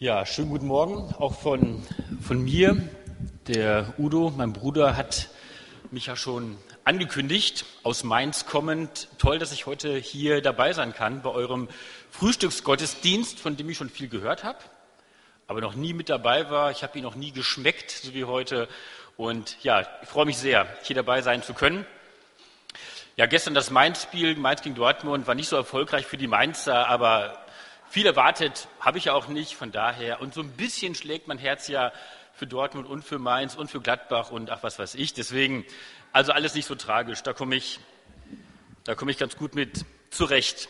Ja, schönen guten Morgen, auch von mir. Der Udo, mein Bruder, hat mich ja schon angekündigt, aus Mainz kommend. Toll, dass ich heute hier dabei sein kann bei eurem Frühstücksgottesdienst, von dem ich schon viel gehört habe, aber noch nie mit dabei war. Ich habe ihn noch nie geschmeckt, so wie heute. Und ja, ich freue mich sehr, hier dabei sein zu können. Ja, gestern das Mainz-Spiel, Mainz gegen Dortmund, war nicht so erfolgreich für die Mainzer, aber viel erwartet habe ich ja auch nicht, von daher. Und so ein bisschen schlägt mein Herz ja für Dortmund und für Mainz und für Gladbach und ach, was weiß ich. Deswegen, also alles nicht so tragisch. Da komme ich ganz gut mit zurecht.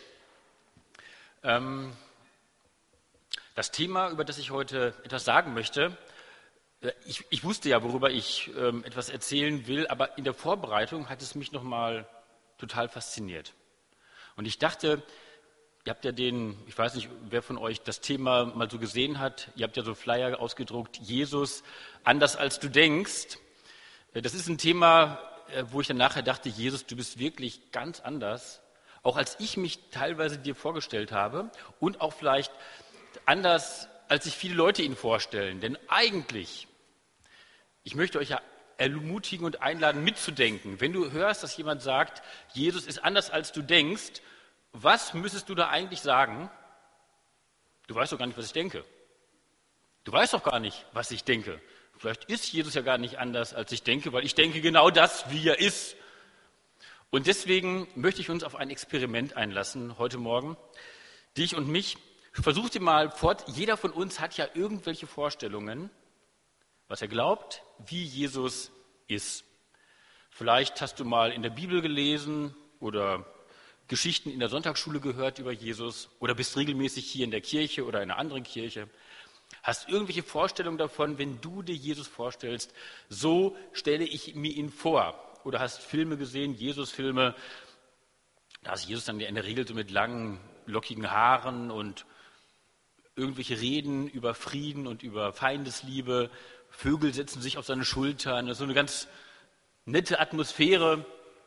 Das Thema, über das ich heute etwas sagen möchte, ich wusste ja, worüber ich etwas erzählen will, aber in der Vorbereitung hat es mich nochmal total fasziniert. Und ich dachte, ihr habt ja ich weiß nicht, wer von euch das Thema mal so gesehen hat, ihr habt ja so Flyer ausgedruckt, Jesus, anders als du denkst. Das ist ein Thema, wo ich dann nachher dachte, Jesus, du bist wirklich ganz anders, auch als ich mich teilweise dir vorgestellt habe und auch vielleicht anders, als sich viele Leute ihn vorstellen. Denn eigentlich, ich möchte euch ja ermutigen und einladen, mitzudenken. Wenn du hörst, dass jemand sagt, Jesus ist anders als du denkst, was müsstest du da eigentlich sagen? Du weißt doch gar nicht, was ich denke. Du weißt doch gar nicht, was ich denke. Vielleicht ist Jesus ja gar nicht anders, als ich denke, weil ich denke genau das, wie er ist. Und deswegen möchte ich uns auf ein Experiment einlassen heute Morgen. Dich und mich. Versuch dir mal vor, jeder von uns hat ja irgendwelche Vorstellungen, was er glaubt, wie Jesus ist. Vielleicht hast du mal in der Bibel gelesen oder Geschichten in der Sonntagsschule gehört über Jesus oder bist regelmäßig hier in der Kirche oder in einer anderen Kirche. Hast irgendwelche Vorstellungen davon, wenn du dir Jesus vorstellst, so stelle ich mir ihn vor. Oder hast Filme gesehen, Jesus-Filme, da ist Jesus dann in der Regel so mit langen, lockigen Haaren und irgendwelche Reden über Frieden und über Feindesliebe. Vögel setzen sich auf seine Schultern, das ist so eine ganz nette Atmosphäre.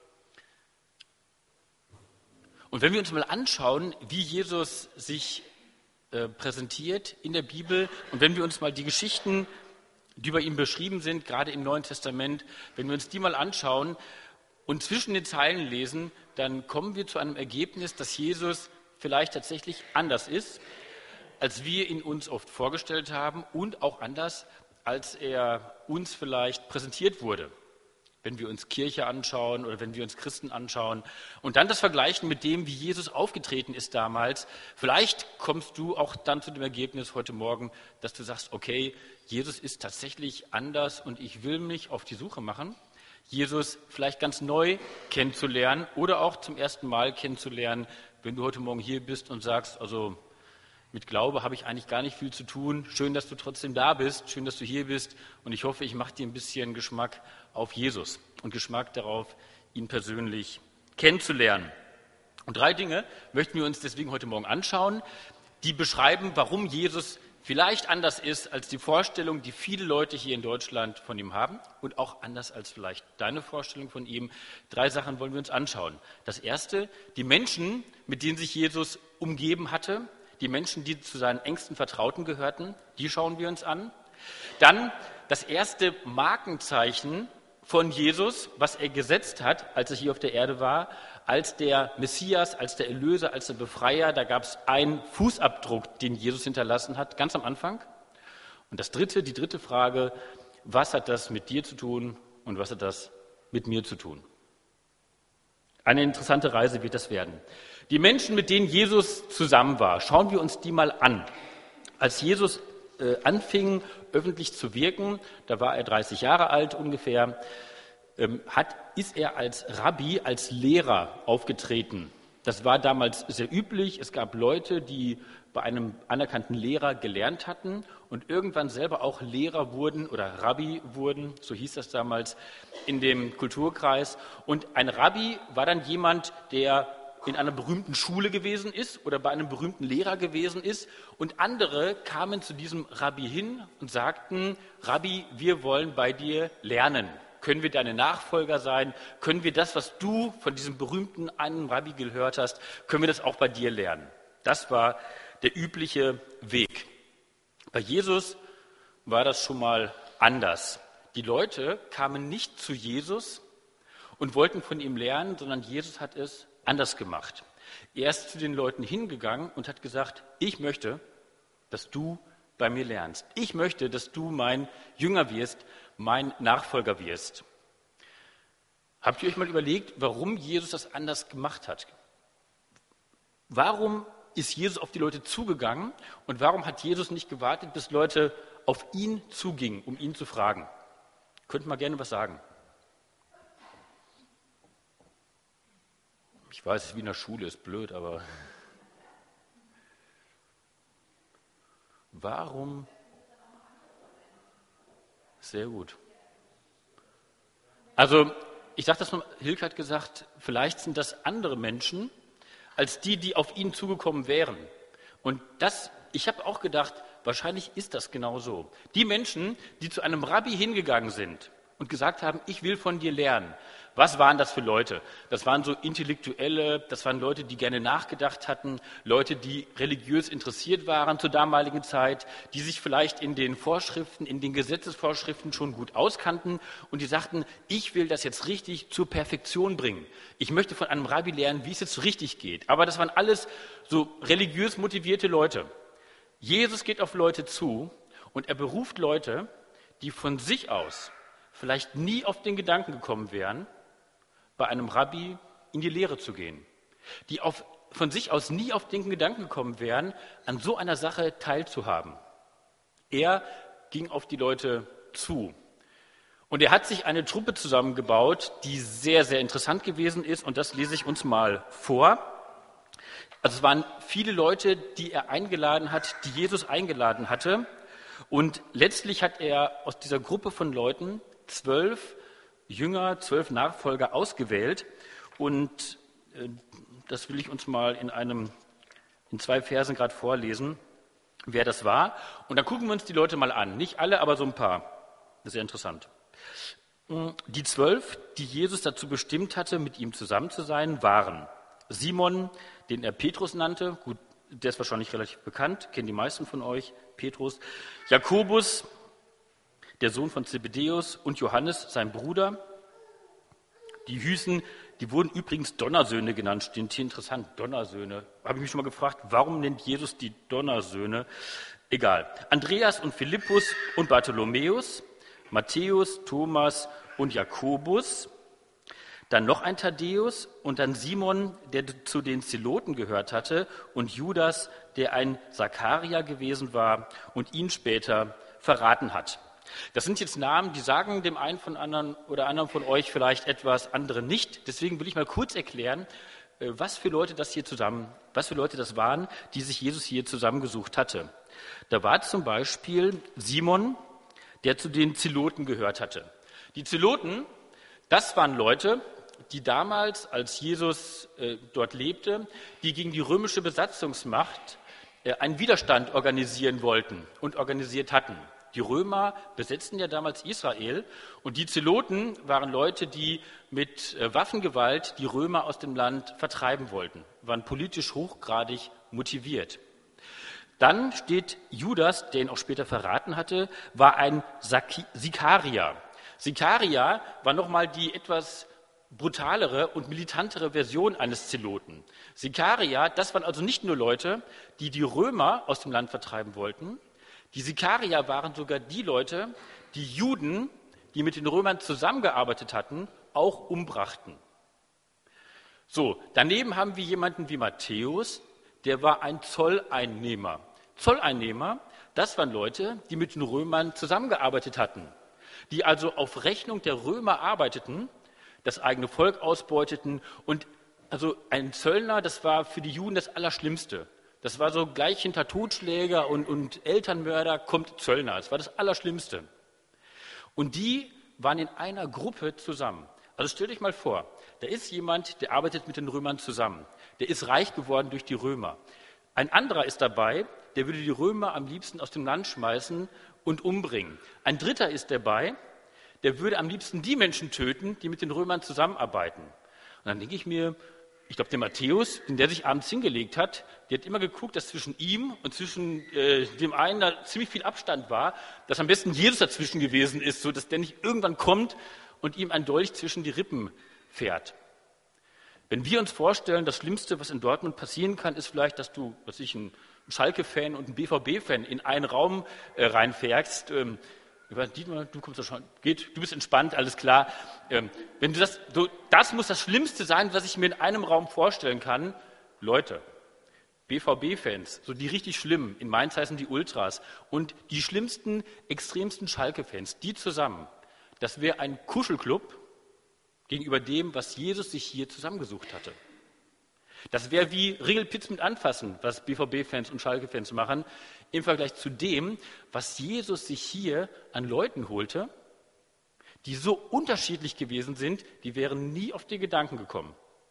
Und wenn wir uns mal anschauen, wie Jesus sich präsentiert in der Bibel und wenn wir uns mal die Geschichten, die über ihn beschrieben sind, gerade im Neuen Testament, wenn wir uns die mal anschauen und zwischen den Zeilen lesen, dann kommen wir zu einem Ergebnis, dass Jesus vielleicht tatsächlich anders ist, als wir ihn uns oft vorgestellt haben und auch anders, als er uns vielleicht präsentiert wurde. Wenn wir uns Kirche anschauen oder wenn wir uns Christen anschauen und dann das vergleichen mit dem, wie Jesus aufgetreten ist damals, vielleicht kommst du auch dann zu dem Ergebnis heute Morgen, dass du sagst, okay, Jesus ist tatsächlich anders und ich will mich auf die Suche machen, Jesus vielleicht ganz neu kennenzulernen oder auch zum ersten Mal kennenzulernen, wenn du heute Morgen hier bist und sagst, also mit Glaube habe ich eigentlich gar nicht viel zu tun. Schön, dass du trotzdem da bist, schön, dass du hier bist und ich hoffe, ich mache dir ein bisschen Geschmack auf Jesus und Geschmack darauf, ihn persönlich kennenzulernen. Und 3 Dinge möchten wir uns deswegen heute Morgen anschauen, die beschreiben, warum Jesus vielleicht anders ist als die Vorstellung, die viele Leute hier in Deutschland von ihm haben und auch anders als vielleicht deine Vorstellung von ihm. 3 Sachen wollen wir uns anschauen. Das erste, die Menschen, mit denen sich Jesus umgeben hatte, die Menschen, die zu seinen engsten Vertrauten gehörten, die schauen wir uns an. Dann das erste Markenzeichen von Jesus, was er gesetzt hat, als er hier auf der Erde war, als der Messias, als der Erlöser, als der Befreier. Da gab es einen Fußabdruck, den Jesus hinterlassen hat, ganz am Anfang. Und die dritte Frage, was hat das mit dir zu tun und was hat das mit mir zu tun? Eine interessante Reise wird das werden. Die Menschen, mit denen Jesus zusammen war, schauen wir uns die mal an. Als Jesus anfing, öffentlich zu wirken, da war er 30 Jahre alt ungefähr, ist er als Rabbi, als Lehrer aufgetreten. Das war damals sehr üblich. Es gab Leute, die bei einem anerkannten Lehrer gelernt hatten und irgendwann selber auch Lehrer wurden oder Rabbi wurden, so hieß das damals in dem Kulturkreis. Und ein Rabbi war dann jemand, der in einer berühmten Schule gewesen ist oder bei einem berühmten Lehrer gewesen ist. Und andere kamen zu diesem Rabbi hin und sagten, Rabbi, wir wollen bei dir lernen. Können wir deine Nachfolger sein? Können wir das, was du von diesem berühmten einen Rabbi gehört hast, können wir das auch bei dir lernen? Das war der übliche Weg. Bei Jesus war das schon mal anders. Die Leute kamen nicht zu Jesus und wollten von ihm lernen, sondern Jesus hat es anders gemacht. Er ist zu den Leuten hingegangen und hat gesagt, ich möchte, dass du bei mir lernst. Ich möchte, dass du mein Jünger wirst, mein Nachfolger wirst. Habt ihr euch mal überlegt, warum Jesus das anders gemacht hat? Warum ist Jesus auf die Leute zugegangen und warum hat Jesus nicht gewartet, bis Leute auf ihn zugingen, um ihn zu fragen? Könnt ihr mal gerne was sagen? Ich weiß, es ist wie in der Schule, ist blöd, aber warum? Sehr gut. Also, ich sage das nur, Hilke hat gesagt, vielleicht sind das andere Menschen, als die auf ihn zugekommen wären. Und ich habe auch gedacht, wahrscheinlich ist das genau so. Die Menschen, die zu einem Rabbi hingegangen sind und gesagt haben, ich will von dir lernen. Was waren das für Leute? Das waren so Intellektuelle, das waren Leute, die gerne nachgedacht hatten, Leute, die religiös interessiert waren zur damaligen Zeit, die sich vielleicht in den Vorschriften, in den Gesetzesvorschriften schon gut auskannten und die sagten, ich will das jetzt richtig zur Perfektion bringen. Ich möchte von einem Rabbi lernen, wie es jetzt richtig geht. Aber das waren alles so religiös motivierte Leute. Jesus geht auf Leute zu und er beruft Leute, die von sich aus vielleicht nie auf den Gedanken gekommen wären, bei einem Rabbi in die Lehre zu gehen, die von sich aus nie auf den Gedanken gekommen wären, an so einer Sache teilzuhaben. Er ging auf die Leute zu. Und er hat sich eine Truppe zusammengebaut, die sehr, sehr interessant gewesen ist. Und das lese ich uns mal vor. Also es waren viele Leute, die er eingeladen hat, die Jesus eingeladen hatte. Und letztlich hat er aus dieser Gruppe von Leuten 12 Jünger, 12 Nachfolger ausgewählt und das will ich uns mal in 2 Versen gerade vorlesen, wer das war. Und dann gucken wir uns die Leute mal an. Nicht alle, aber so ein paar. Das ist sehr interessant. Die 12, die Jesus dazu bestimmt hatte, mit ihm zusammen zu sein, waren Simon, den er Petrus nannte. Gut, der ist wahrscheinlich relativ bekannt, kennen die meisten von euch, Petrus. Jakobus, der Sohn von Zebedäus, und Johannes, sein Bruder. Die wurden übrigens Donnersöhne genannt, steht hier interessant, Donnersöhne. Habe ich mich schon mal gefragt, warum nennt Jesus die Donnersöhne? Egal. Andreas und Philippus und Bartholomäus, Matthäus, Thomas und Jakobus, dann noch ein Thaddäus und dann Simon, der zu den Zeloten gehört hatte, und Judas, der ein Sakaria gewesen war und ihn später verraten hat. Das sind jetzt Namen, die sagen dem einen von anderen oder anderen von euch vielleicht etwas, anderen nicht. Deswegen will ich mal kurz erklären, was für Leute das waren, die sich Jesus hier zusammengesucht hatte. Da war zum Beispiel Simon, der zu den Zeloten gehört hatte. Die Zeloten, das waren Leute, die damals, als Jesus dort lebte, die gegen die römische Besatzungsmacht einen Widerstand organisieren wollten und organisiert hatten. Die Römer besetzten ja damals Israel und die Zeloten waren Leute, die mit Waffengewalt die Römer aus dem Land vertreiben wollten, waren politisch hochgradig motiviert. Dann steht Judas, der ihn auch später verraten hatte, war ein Sikarier. Sikarier war nochmal die etwas brutalere und militantere Version eines Zeloten. Sikarier, das waren also nicht nur Leute, die die Römer aus dem Land vertreiben wollten. Die Sikarier waren sogar die Leute, die Juden, die mit den Römern zusammengearbeitet hatten, auch umbrachten. So, daneben haben wir jemanden wie Matthäus, der war ein Zolleinnehmer. Zolleinnehmer, das waren Leute, die mit den Römern zusammengearbeitet hatten, die also auf Rechnung der Römer arbeiteten, das eigene Volk ausbeuteten. Und also ein Zöllner, das war für die Juden das Allerschlimmste. Das war so gleich hinter Totschläger und Elternmörder kommt Zöllner. Das war das Allerschlimmste. Und die waren in einer Gruppe zusammen. Also stellt euch mal vor, da ist jemand, der arbeitet mit den Römern zusammen. Der ist reich geworden durch die Römer. Ein anderer ist dabei, der würde die Römer am liebsten aus dem Land schmeißen und umbringen. Ein dritter ist dabei, der würde am liebsten die Menschen töten, die mit den Römern zusammenarbeiten. Und dann denke ich mir, ich glaube, der Matthäus, der sich abends hingelegt hat, der hat immer geguckt, dass zwischen ihm und zwischen dem einen da ziemlich viel Abstand war, dass am besten Jesus dazwischen gewesen ist, so dass der nicht irgendwann kommt und ihm ein Dolch zwischen die Rippen fährt. Wenn wir uns vorstellen, das Schlimmste, was in Dortmund passieren kann, ist vielleicht, dass du, ein Schalke-Fan und ein BVB-Fan in einen Raum reinfährst. Dietmar, du kommst da schon, geht, du bist entspannt, alles klar. Wenn du das muss das Schlimmste sein, was ich mir in einem Raum vorstellen kann. Leute, BVB-Fans, so die richtig schlimmen, in Mainz heißen die Ultras, und die schlimmsten, extremsten Schalke-Fans, die zusammen, das wäre ein Kuschelclub gegenüber dem, was Jesus sich hier zusammengesucht hatte. Das wäre wie Ringelpitz mit anfassen, was BVB-Fans und Schalke-Fans machen, im Vergleich zu dem, was Jesus sich hier an Leuten holte, die so unterschiedlich gewesen sind, die wären nie auf den Gedanken gekommen,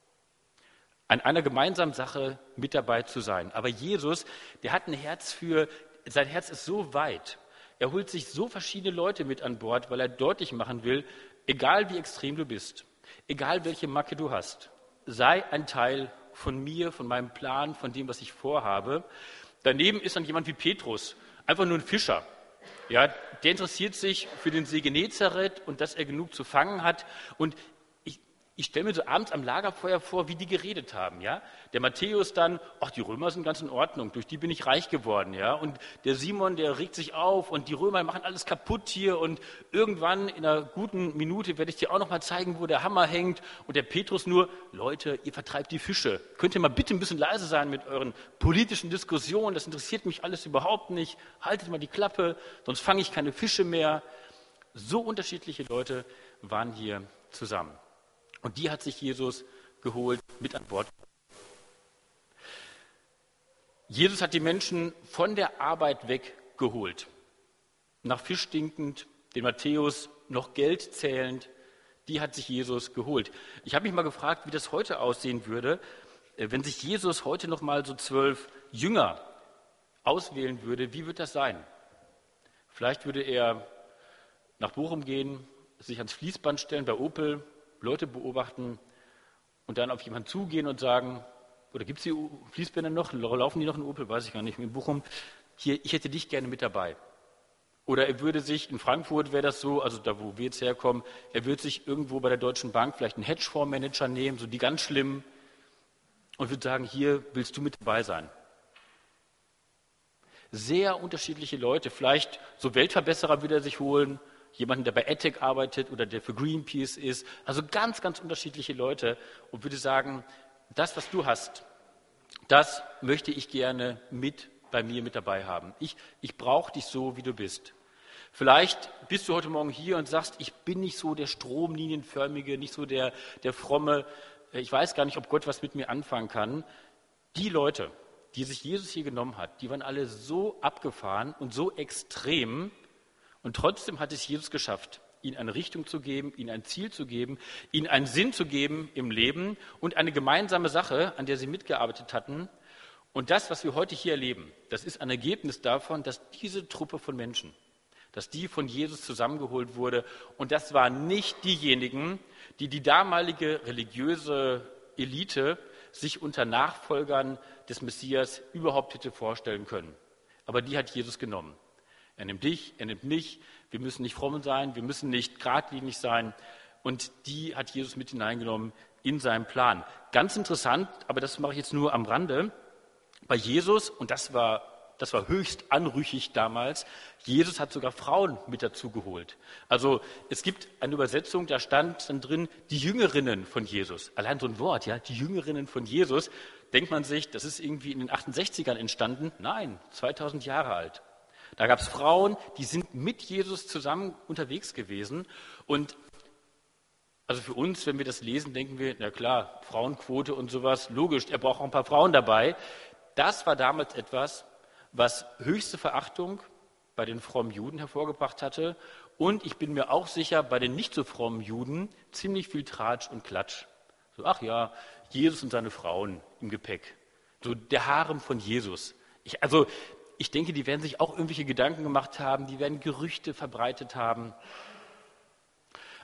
an einer gemeinsamen Sache mit dabei zu sein. Aber Jesus, der hat ein Herz sein Herz ist so weit. Er holt sich so verschiedene Leute mit an Bord, weil er deutlich machen will, egal wie extrem du bist, egal welche Macke du hast, sei ein Teil von mir, von meinem Plan, von dem, was ich vorhabe. Daneben ist dann jemand wie Petrus, einfach nur ein Fischer. Ja, der interessiert sich für den See Genezareth und dass er genug zu fangen hat. Und ich stelle mir so abends am Lagerfeuer vor, wie die geredet haben. Ja? Der Matthäus dann, ach, die Römer sind ganz in Ordnung, durch die bin ich reich geworden. Ja? Und der Simon, der regt sich auf und die Römer machen alles kaputt hier. Und irgendwann in einer guten Minute werde ich dir auch noch mal zeigen, wo der Hammer hängt. Und der Petrus nur, Leute, ihr vertreibt die Fische. Könnt ihr mal bitte ein bisschen leise sein mit euren politischen Diskussionen? Das interessiert mich alles überhaupt nicht. Haltet mal die Klappe, sonst fange ich keine Fische mehr. So unterschiedliche Leute waren hier zusammen. Und die hat sich Jesus geholt, mit an Bord. Jesus hat die Menschen von der Arbeit weggeholt. Nach Fisch stinkend, den Matthäus noch Geld zählend, die hat sich Jesus geholt. Ich habe mich mal gefragt, wie das heute aussehen würde, wenn sich Jesus heute noch mal so 12 Jünger auswählen würde. Wie würde das sein? Vielleicht würde er nach Bochum gehen, sich ans Fließband stellen bei Opel, Leute beobachten und dann auf jemanden zugehen und sagen, oder gibt es die Fließbänder noch, laufen die noch in Opel, weiß ich gar nicht, in Bochum, hier, ich hätte dich gerne mit dabei. Oder er würde sich, in Frankfurt wäre das so, also da wo wir jetzt herkommen, er würde sich irgendwo bei der Deutschen Bank vielleicht einen Hedgefondsmanager nehmen, so die ganz schlimmen, und würde sagen, hier willst du mit dabei sein. Sehr unterschiedliche Leute, vielleicht so Weltverbesserer würde er sich holen, jemanden, der bei EdTech arbeitet oder der für Greenpeace ist. Also ganz, ganz unterschiedliche Leute und würde sagen, das, was du hast, das möchte ich gerne bei mir mit dabei haben. Ich brauche dich so, wie du bist. Vielleicht bist du heute Morgen hier und sagst, ich bin nicht so der Stromlinienförmige, nicht so der Fromme. Ich weiß gar nicht, ob Gott was mit mir anfangen kann. Die Leute, die sich Jesus hier genommen hat, die waren alle so abgefahren und so extrem. Und trotzdem hat es Jesus geschafft, ihnen eine Richtung zu geben, ihnen ein Ziel zu geben, ihnen einen Sinn zu geben im Leben und eine gemeinsame Sache, an der sie mitgearbeitet hatten. Und das, was wir heute hier erleben, das ist ein Ergebnis davon, dass diese Truppe von Menschen, dass die von Jesus zusammengeholt wurde. Und das waren nicht diejenigen, die die damalige religiöse Elite sich unter Nachfolgern des Messias überhaupt hätte vorstellen können. Aber die hat Jesus genommen. Er nimmt dich, er nimmt mich. Wir müssen nicht fromm sein, wir müssen nicht geradlinig sein. Und die hat Jesus mit hineingenommen in seinen Plan. Ganz interessant, aber das mache ich jetzt nur am Rande. Bei Jesus, und das war höchst anrüchig damals, Jesus hat sogar Frauen mit dazu geholt. Also es gibt eine Übersetzung, da stand dann drin, die Jüngerinnen von Jesus. Allein so ein Wort, ja, die Jüngerinnen von Jesus. Denkt man sich, das ist irgendwie in den 68ern entstanden? Nein, 2000 Jahre alt. Da gab es Frauen, die sind mit Jesus zusammen unterwegs gewesen. Und also für uns, wenn wir das lesen, denken wir, na klar, Frauenquote und sowas, logisch, er braucht auch ein paar Frauen dabei. Das war damals etwas, was höchste Verachtung bei den frommen Juden hervorgebracht hatte. Und ich bin mir auch sicher, bei den nicht so frommen Juden ziemlich viel Tratsch und Klatsch. So, ach ja, Jesus und seine Frauen im Gepäck. So der Harem von Jesus. Ich denke, die werden sich auch irgendwelche Gedanken gemacht haben, die werden Gerüchte verbreitet haben.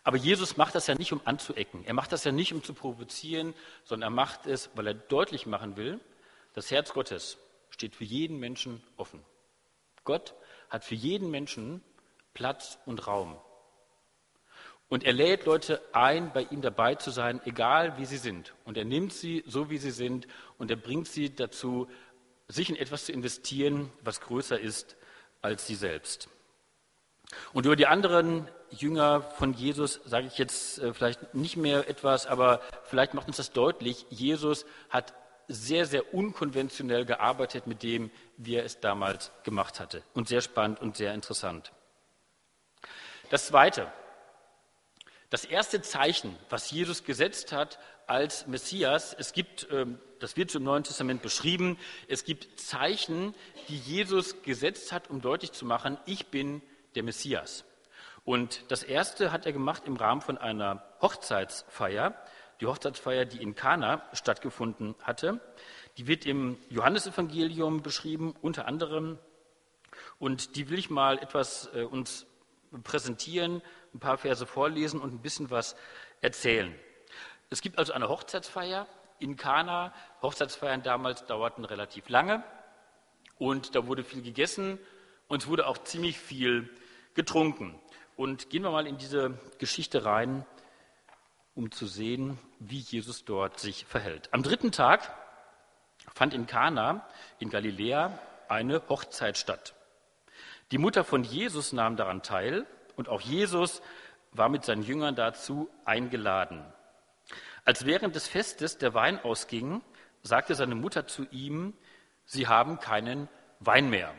Aber Jesus macht das ja nicht, um anzuecken. Er macht das ja nicht, um zu provozieren, sondern er macht es, weil er deutlich machen will, das Herz Gottes steht für jeden Menschen offen. Gott hat für jeden Menschen Platz und Raum. Und er lädt Leute ein, bei ihm dabei zu sein, egal wie sie sind. Und er nimmt sie so, wie sie sind, und er bringt sie dazu, sich in etwas zu investieren, was größer ist als sie selbst. Und über die anderen Jünger von Jesus sage ich jetzt vielleicht nicht mehr etwas, aber vielleicht macht uns das deutlich. Jesus hat sehr, sehr unkonventionell gearbeitet mit dem, wie er es damals gemacht hatte. Und sehr spannend und sehr interessant. Das Zweite. Das erste Zeichen, was Jesus gesetzt hat als Messias, das wird im Neuen Testament beschrieben, es gibt Zeichen, die Jesus gesetzt hat, um deutlich zu machen, ich bin der Messias. Und das erste hat er gemacht im Rahmen von einer Hochzeitsfeier, die Hochzeitsfeier, die in Kana stattgefunden hatte. Die wird im Johannesevangelium beschrieben, unter anderem, und die will ich mal etwas uns präsentieren, ein paar Verse vorlesen und ein bisschen was erzählen. Es gibt also eine Hochzeitsfeier in Kana. Hochzeitsfeiern damals dauerten relativ lange und da wurde viel gegessen und es wurde auch ziemlich viel getrunken. Und gehen wir mal in diese Geschichte rein, um zu sehen, wie Jesus dort sich verhält. Am 3. Tag fand in Kana in Galiläa eine Hochzeit statt. Die Mutter von Jesus nahm daran teil und auch Jesus war mit seinen Jüngern dazu eingeladen. Als während des Festes der Wein ausging, sagte seine Mutter zu ihm, sie haben keinen Wein mehr.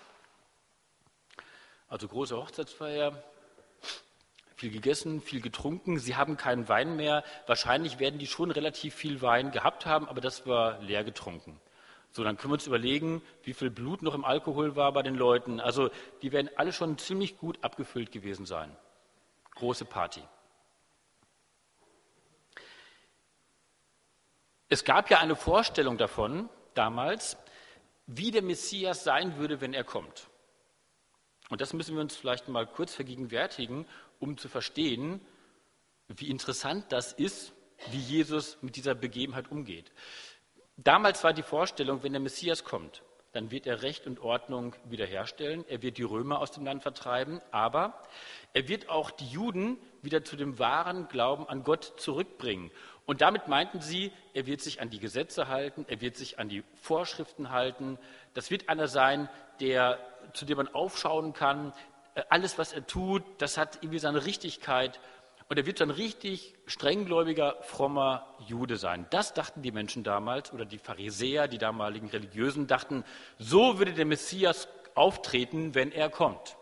Also große Hochzeitsfeier, viel gegessen, viel getrunken, sie haben keinen Wein mehr. Wahrscheinlich werden die schon relativ viel Wein gehabt haben, aber das war leer getrunken. So, dann können wir uns überlegen, wie viel Blut noch im Alkohol war bei den Leuten. Also die werden alle schon ziemlich gut abgefüllt gewesen sein. Große Party. Es gab ja eine Vorstellung davon damals, wie der Messias sein würde, wenn er kommt. Und das müssen wir uns vielleicht mal kurz vergegenwärtigen, um zu verstehen, wie interessant das ist, wie Jesus mit dieser Begebenheit umgeht. Damals war die Vorstellung, wenn der Messias kommt, dann wird er Recht und Ordnung wiederherstellen, er wird die Römer aus dem Land vertreiben, aber er wird auch die Juden wieder zu dem wahren Glauben an Gott zurückbringen. Und damit meinten sie, er wird sich an die Gesetze halten, er wird sich an die Vorschriften halten. Das wird einer sein, zu dem man aufschauen kann. Alles, was er tut, das hat irgendwie seine Richtigkeit. Und er wird so ein richtig strenggläubiger, frommer Jude sein. Das dachten die Menschen damals, oder die Pharisäer, die damaligen Religiösen, dachten, so würde der Messias auftreten, wenn er kommt.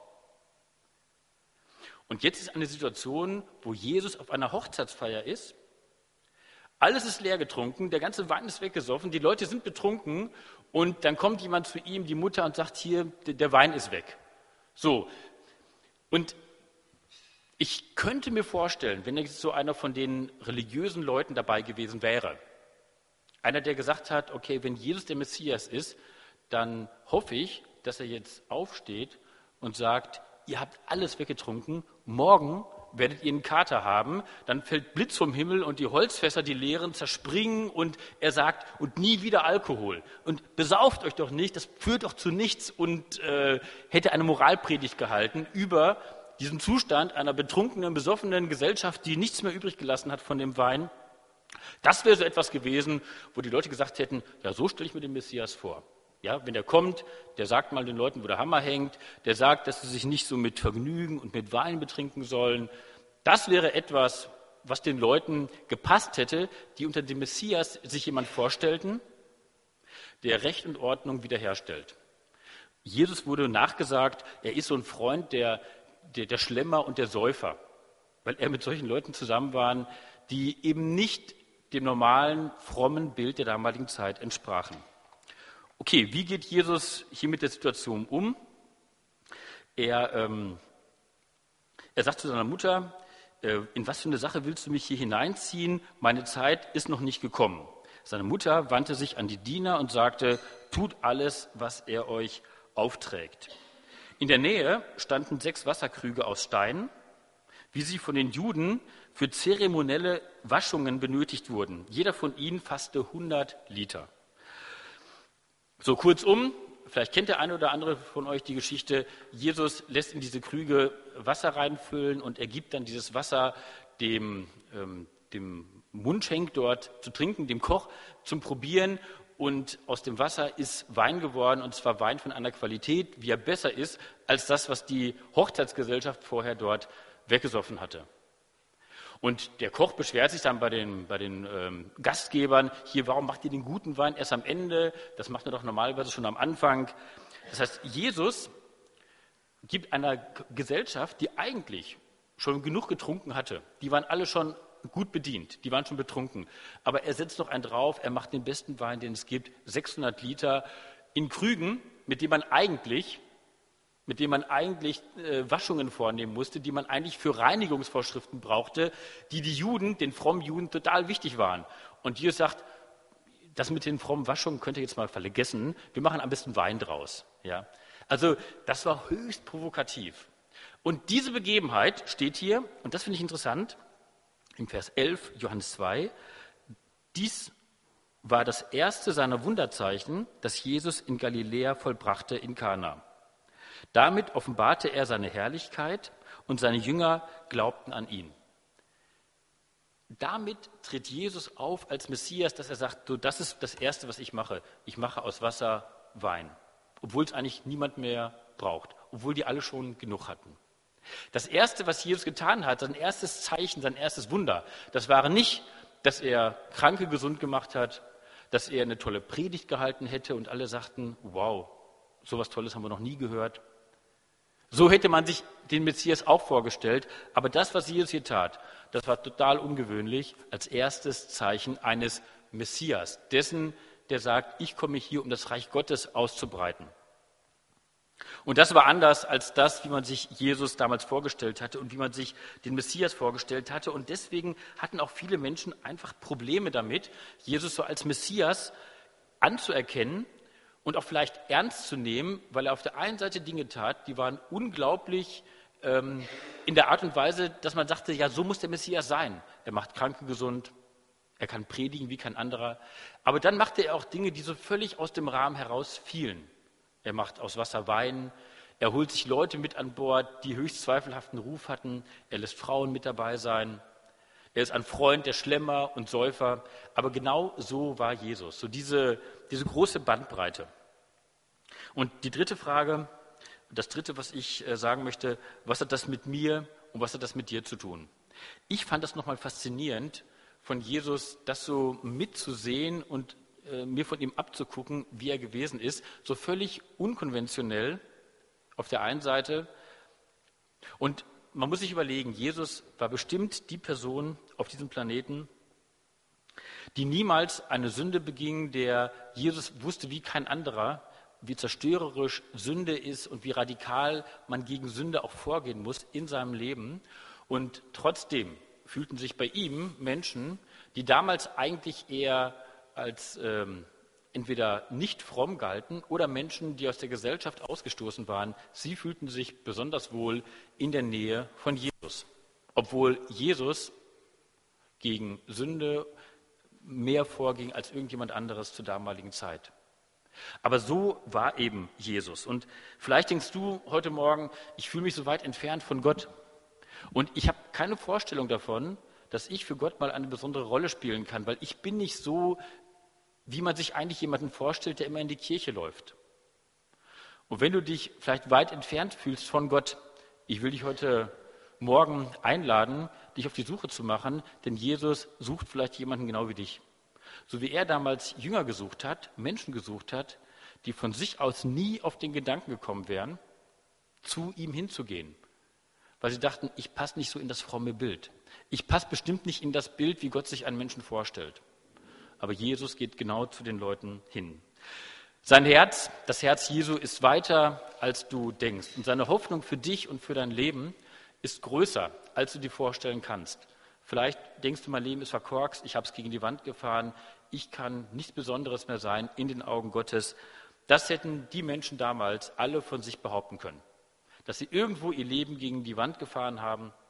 Und jetzt ist eine Situation, wo Jesus auf einer Hochzeitsfeier ist. Alles ist leer getrunken, der ganze Wein ist weggesoffen, die Leute sind betrunken und dann kommt jemand zu ihm, die Mutter, und sagt, hier, der Wein ist weg. So, und ich könnte mir vorstellen, wenn jetzt so einer von den religiösen Leuten dabei gewesen wäre, einer, der gesagt hat, okay, wenn Jesus der Messias ist, dann hoffe ich, dass er jetzt aufsteht und sagt, ihr habt alles weggetrunken, morgen werdet ihr einen Kater haben, dann fällt Blitz vom Himmel und die Holzfässer, die leeren, zerspringen und er sagt, und nie wieder Alkohol. Und besauft euch doch nicht, das führt doch zu nichts, und hätte eine Moralpredigt gehalten über diesen Zustand einer betrunkenen, besoffenen Gesellschaft, die nichts mehr übrig gelassen hat von dem Wein. Das wäre so etwas gewesen, wo die Leute gesagt hätten, ja, so stelle ich mir den Messias vor. Ja, wenn der kommt, der sagt mal den Leuten, wo der Hammer hängt, der sagt, dass sie sich nicht so mit Vergnügen und mit Wein betrinken sollen. Das wäre etwas, was den Leuten gepasst hätte, die unter dem Messias sich jemand vorstellten, der Recht und Ordnung wiederherstellt. Jesus wurde nachgesagt, er ist so ein Freund der Schlemmer und der Säufer, weil er mit solchen Leuten zusammen war, die eben nicht dem normalen, frommen Bild der damaligen Zeit entsprachen. Okay, wie geht Jesus hier mit der Situation um? Er sagt zu seiner Mutter, in was für eine Sache willst du mich hier hineinziehen? Meine Zeit ist noch nicht gekommen. Seine Mutter wandte sich an die Diener und sagte, tut alles, was er euch aufträgt. In der Nähe standen 6 Wasserkrüge aus Stein, wie sie von den Juden für zeremonielle Waschungen benötigt wurden. Jeder von ihnen fasste 100 Liter. So kurzum, vielleicht kennt der eine oder andere von euch die Geschichte, Jesus lässt in diese Krüge Wasser reinfüllen und er gibt dann dieses Wasser dem Mundschenk dort zu trinken, dem Koch zum Probieren. Und aus dem Wasser ist Wein geworden, und zwar Wein von einer Qualität, wie er besser ist, als das, was die Hochzeitsgesellschaft vorher dort weggesoffen hatte. Und der Koch beschwert sich dann bei den Gastgebern, hier, warum macht ihr den guten Wein erst am Ende? Das macht ihr doch normalerweise schon am Anfang. Das heißt, Jesus gibt einer Gesellschaft, die eigentlich schon genug getrunken hatte, die waren alle schon gut bedient, die waren schon betrunken, aber er setzt noch einen drauf, er macht den besten Wein, den es gibt, 600 Liter in Krügen, mit dem man eigentlich Waschungen vornehmen musste, die man eigentlich für Reinigungsvorschriften brauchte, die Juden, den frommen Juden, total wichtig waren. Und Jesus sagt, das mit den frommen Waschungen könnt ihr jetzt mal vergessen, wir machen am besten Wein draus. Ja? Also das war höchst provokativ. Und diese Begebenheit steht hier, und das finde ich interessant, im Vers 11, Johannes 2, dies war das erste seiner Wunderzeichen, das Jesus in Galiläa vollbrachte in Kana. Damit offenbarte er seine Herrlichkeit und seine Jünger glaubten an ihn. Damit tritt Jesus auf als Messias, dass er sagt, so, das ist das Erste, was ich mache. Ich mache aus Wasser Wein, obwohl es eigentlich niemand mehr braucht, obwohl die alle schon genug hatten. Das Erste, was Jesus getan hat, sein erstes Zeichen, sein erstes Wunder, das war nicht, dass er Kranke gesund gemacht hat, dass er eine tolle Predigt gehalten hätte und alle sagten, wow, sowas Tolles haben wir noch nie gehört. So hätte man sich den Messias auch vorgestellt, aber das, was Jesus hier tat, das war total ungewöhnlich als erstes Zeichen eines Messias, dessen, der sagt, ich komme hier, um das Reich Gottes auszubreiten. Und das war anders als das, wie man sich Jesus damals vorgestellt hatte und wie man sich den Messias vorgestellt hatte. Und deswegen hatten auch viele Menschen einfach Probleme damit, Jesus so als Messias anzuerkennen und auch vielleicht ernst zu nehmen, weil er auf der einen Seite Dinge tat, die waren unglaublich in der Art und Weise, dass man sagte, ja, so muss der Messias sein. Er macht Kranke gesund, er kann predigen wie kein anderer. Aber dann machte er auch Dinge, die so völlig aus dem Rahmen heraus fielen. Er macht aus Wasser Wein, er holt sich Leute mit an Bord, die höchst zweifelhaften Ruf hatten, er lässt Frauen mit dabei sein, er ist ein Freund der Schlemmer und Säufer, aber genau so war Jesus, so diese große Bandbreite. Und die dritte Frage, das dritte, was ich sagen möchte, was hat das mit mir und was hat das mit dir zu tun? Ich fand das nochmal faszinierend, von Jesus das so mitzusehen und mir von ihm abzugucken, wie er gewesen ist, so völlig unkonventionell auf der einen Seite. Und man muss sich überlegen, Jesus war bestimmt die Person auf diesem Planeten, die niemals eine Sünde beging, der Jesus wusste wie kein anderer, wie zerstörerisch Sünde ist und wie radikal man gegen Sünde auch vorgehen muss in seinem Leben. Und trotzdem fühlten sich bei ihm Menschen, die damals eigentlich eher als entweder nicht fromm galten oder Menschen, die aus der Gesellschaft ausgestoßen waren, sie fühlten sich besonders wohl in der Nähe von Jesus. Obwohl Jesus gegen Sünde mehr vorging als irgendjemand anderes zur damaligen Zeit. Aber so war eben Jesus. Und vielleicht denkst du heute Morgen, ich fühle mich so weit entfernt von Gott. Und ich habe keine Vorstellung davon, dass ich für Gott mal eine besondere Rolle spielen kann, weil ich bin nicht so, wie man sich eigentlich jemanden vorstellt, der immer in die Kirche läuft. Und wenn du dich vielleicht weit entfernt fühlst von Gott, ich will dich heute Morgen einladen, dich auf die Suche zu machen, denn Jesus sucht vielleicht jemanden genau wie dich. So wie er damals Jünger gesucht hat, Menschen gesucht hat, die von sich aus nie auf den Gedanken gekommen wären, zu ihm hinzugehen. Weil sie dachten, ich passe nicht so in das fromme Bild. Ich passe bestimmt nicht in das Bild, wie Gott sich einen Menschen vorstellt. Aber Jesus geht genau zu den Leuten hin. Sein Herz, das Herz Jesu, ist weiter, als du denkst. Und seine Hoffnung für dich und für dein Leben ist größer, als du dir vorstellen kannst. Vielleicht denkst du, mein Leben ist verkorkst, ich habe es gegen die Wand gefahren, ich kann nichts Besonderes mehr sein in den Augen Gottes. Das hätten die Menschen damals alle von sich behaupten können. Dass sie irgendwo ihr Leben gegen die Wand gefahren haben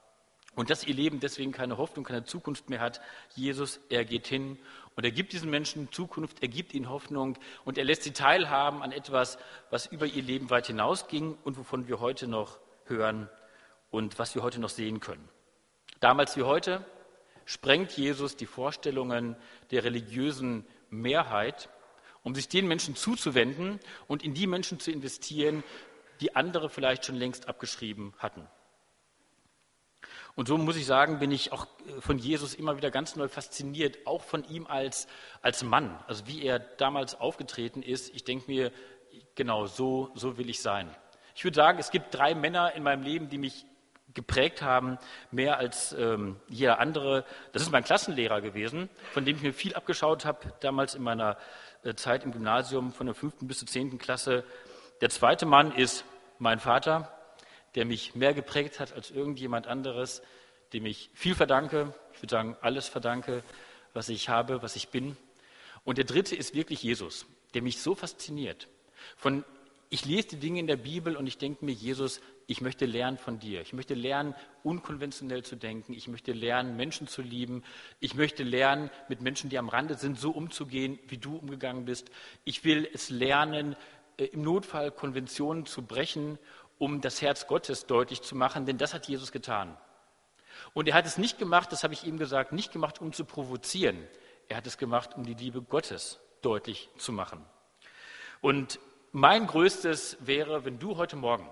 und dass ihr Leben deswegen keine Hoffnung, keine Zukunft mehr hat. Jesus, er geht hin und er gibt diesen Menschen Zukunft, er gibt ihnen Hoffnung und er lässt sie teilhaben an etwas, was über ihr Leben weit hinausging und wovon wir heute noch hören und was wir heute noch sehen können. Damals wie heute sprengt Jesus die Vorstellungen der religiösen Mehrheit, um sich den Menschen zuzuwenden und in die Menschen zu investieren, die andere vielleicht schon längst abgeschrieben hatten. Und so muss ich sagen, bin ich auch von Jesus immer wieder ganz neu fasziniert, auch von ihm als Mann, also wie er damals aufgetreten ist. Ich denke mir, genau so will ich sein. Ich würde sagen, es gibt 3 Männer in meinem Leben, die mich geprägt haben, mehr als jeder andere. Das ist mein Klassenlehrer gewesen, von dem ich mir viel abgeschaut habe, damals in meiner Zeit im Gymnasium von der 5. bis zur 10. Klasse. Der zweite Mann ist mein Vater, der mich mehr geprägt hat als irgendjemand anderes, dem ich viel verdanke, ich würde sagen, alles verdanke, was ich habe, was ich bin. Und der dritte ist wirklich Jesus, der mich so fasziniert. Ich lese die Dinge in der Bibel und ich denke mir, Jesus, ich möchte lernen von dir. Ich möchte lernen, unkonventionell zu denken. Ich möchte lernen, Menschen zu lieben. Ich möchte lernen, mit Menschen, die am Rande sind, so umzugehen, wie du umgegangen bist. Ich will es lernen, im Notfall Konventionen zu brechen, um das Herz Gottes deutlich zu machen, denn das hat Jesus getan. Und er hat es nicht gemacht, das habe ich eben gesagt, nicht gemacht, um zu provozieren. Er hat es gemacht, um die Liebe Gottes deutlich zu machen. Und mein Größtes wäre, wenn du heute Morgen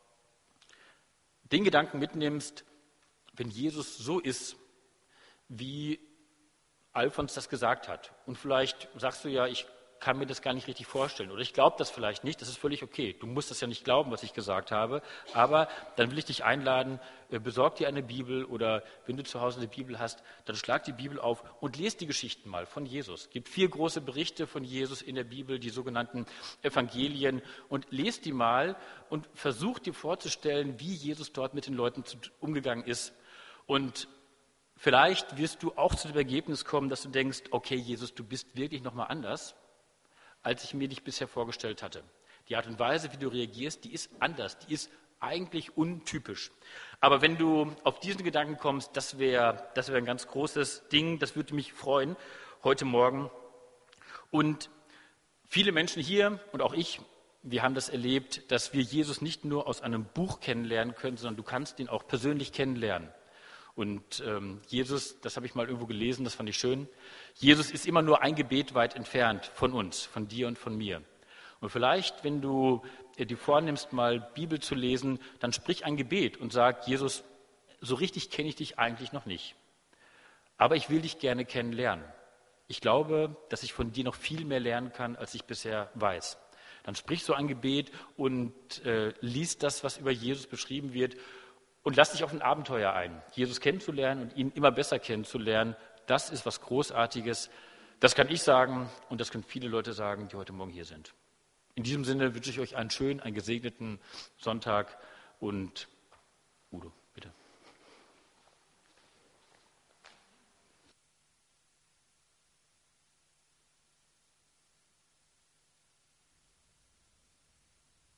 den Gedanken mitnimmst, wenn Jesus so ist, wie Alfons das gesagt hat. Und vielleicht sagst du ja, ich kann mir das gar nicht richtig vorstellen oder ich glaube das vielleicht nicht, das ist völlig okay. Du musst das ja nicht glauben, was ich gesagt habe, aber dann will ich dich einladen, besorg dir eine Bibel oder wenn du zu Hause eine Bibel hast, dann schlag die Bibel auf und lest die Geschichten mal von Jesus. Es gibt 4 große Berichte von Jesus in der Bibel, die sogenannten Evangelien und lest die mal und versuch dir vorzustellen, wie Jesus dort mit den Leuten umgegangen ist und vielleicht wirst du auch zu dem Ergebnis kommen, dass du denkst, okay Jesus, du bist wirklich nochmal anders, als ich mir dich bisher vorgestellt hatte. Die Art und Weise, wie du reagierst, die ist anders, die ist eigentlich untypisch. Aber wenn du auf diesen Gedanken kommst, das wäre ein ganz großes Ding, das würde mich freuen heute Morgen. Und viele Menschen hier und auch ich, wir haben das erlebt, dass wir Jesus nicht nur aus einem Buch kennenlernen können, sondern du kannst ihn auch persönlich kennenlernen. Und Jesus, das habe ich mal irgendwo gelesen, das fand ich schön, Jesus ist immer nur ein Gebet weit entfernt von uns, von dir und von mir. Und vielleicht, wenn du dir vornimmst, mal Bibel zu lesen, dann sprich ein Gebet und sag, Jesus, so richtig kenne ich dich eigentlich noch nicht. Aber ich will dich gerne kennenlernen. Ich glaube, dass ich von dir noch viel mehr lernen kann, als ich bisher weiß. Dann sprich so ein Gebet und lies das, was über Jesus beschrieben wird. Und lass dich auf ein Abenteuer ein, Jesus kennenzulernen und ihn immer besser kennenzulernen. Das ist was Großartiges. Das kann ich sagen und das können viele Leute sagen, die heute Morgen hier sind. In diesem Sinne wünsche ich euch einen schönen, einen gesegneten Sonntag und Udo.